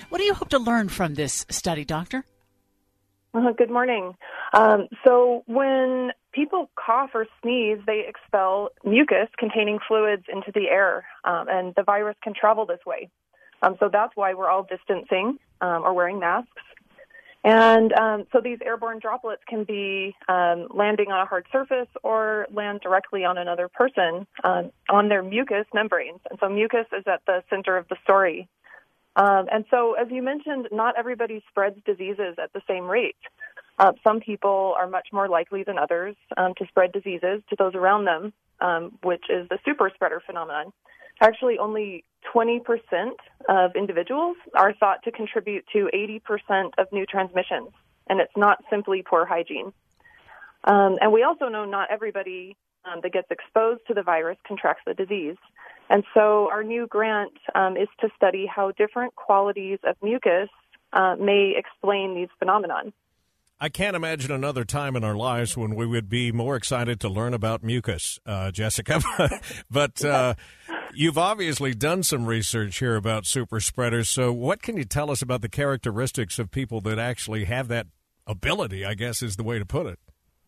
What do you hope to learn from this study, Doctor? Good morning. So when people cough or sneeze, they expel mucus containing fluids into the air, and the virus can travel this way. So that's why we're all distancing or wearing masks. And so these airborne droplets can be landing on a hard surface or land directly on another person on their mucous membranes. And so mucus is at the center of the story. And so, as you mentioned, not everybody spreads diseases at the same rate. Some people are much more likely than others to spread diseases to those around them, which is the super spreader phenomenon. Actually, only 20% of individuals are thought to contribute to 80% of new transmissions, and it's not simply poor hygiene. And we also know not everybody that gets exposed to the virus contracts the disease. And so our new grant is to study how different qualities of mucus may explain these phenomenon. I can't imagine another time in our lives when we would be more excited to learn about mucus, Jessica. But you've obviously done some research here about super spreaders. So what can you tell us about the characteristics of people that actually have that ability, I guess is the way to put it?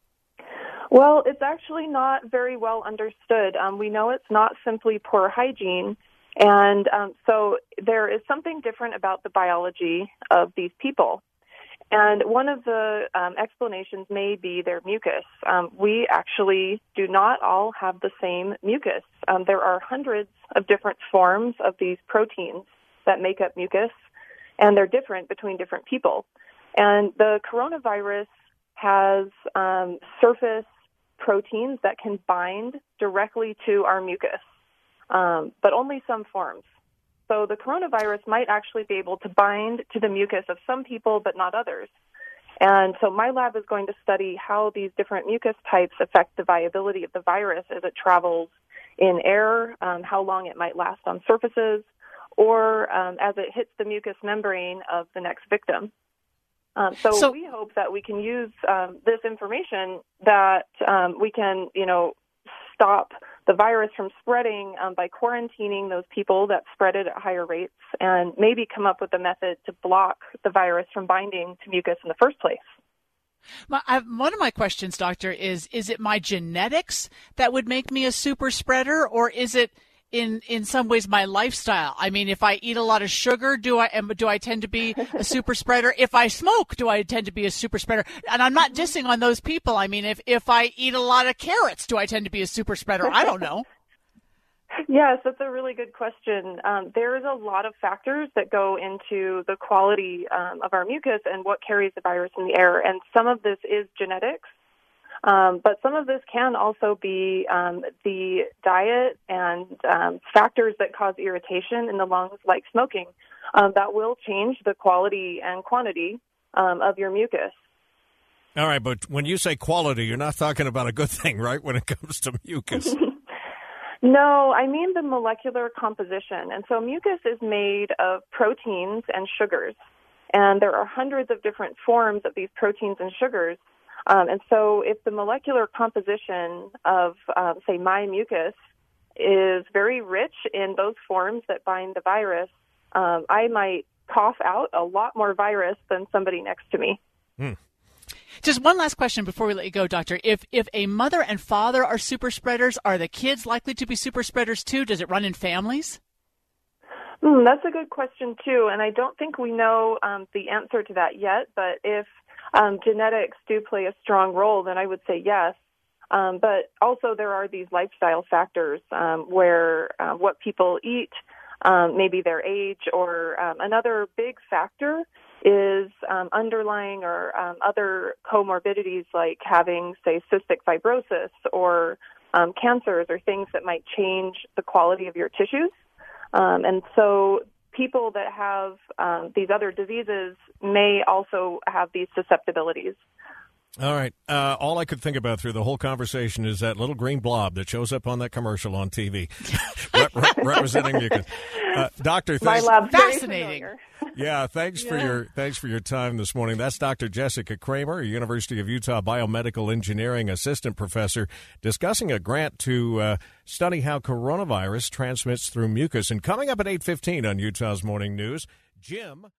Well, it's actually not very well understood. We know it's not simply poor hygiene. And so there is something different about the biology of these people. And one of the explanations may be their mucus. We actually do not all have the same mucus. There are hundreds of different forms of these proteins that make up mucus, and they're different between different people. And the coronavirus has surface proteins that can bind directly to our mucus, but only some forms. So the coronavirus might actually be able to bind to the mucus of some people, but not others. And so my lab is going to study how these different mucus types affect the viability of the virus as it travels in air, how long it might last on surfaces, or as it hits the mucus membrane of the next victim. So we hope that we can use this information that we can, stop the virus from spreading by quarantining those people that spread it at higher rates and maybe come up with a method to block the virus from binding to mucus in the first place. One of my questions, Doctor, is it my genetics that would make me a super spreader, or is it in some ways my lifestyle? I mean, if I eat a lot of sugar, do I tend to be a super spreader? If I smoke, do I tend to be a super spreader? And I'm not dissing on those people. I mean, if I eat a lot of carrots, do I tend to be a super spreader? I don't know. Yes, that's a really good question. There is a lot of factors that go into the quality of our mucus and what carries the virus in the air. And some of this is genetics. But some of this can also be the diet and factors that cause irritation in the lungs, like smoking, that will change the quality and quantity of your mucus. All right, but when you say quality, you're not talking about a good thing, right, when it comes to mucus? No, I mean the molecular composition. And so mucus is made of proteins and sugars. And there are hundreds of different forms of these proteins and sugars. And so if the molecular composition of, say, my mucus is very rich in those forms that bind the virus, I might cough out a lot more virus than somebody next to me. Just one last question before we let you go, Doctor. If a mother and father are super spreaders, are the kids likely to be super spreaders too? Does it run in families? That's a good question, too. And I don't think we know the answer to that yet. But if genetics do play a strong role, then I would say yes. But also there are these lifestyle factors where what people eat, maybe their age, or another big factor is underlying or other comorbidities like having, say, cystic fibrosis or cancers or things that might change the quality of your tissues. And so people that have these other diseases may also have these susceptibilities. All right. All I could think about through the whole conversation is that little green blob that shows up on that commercial on TV, representing mucus. Doctor, thanks. My lab's fascinating. Yeah, thanks for your time this morning. That's Dr. Jessica Kramer, a University of Utah biomedical engineering assistant professor, discussing a grant to study how coronavirus transmits through mucus. And coming up at 8:15 on Utah's Morning News, Jim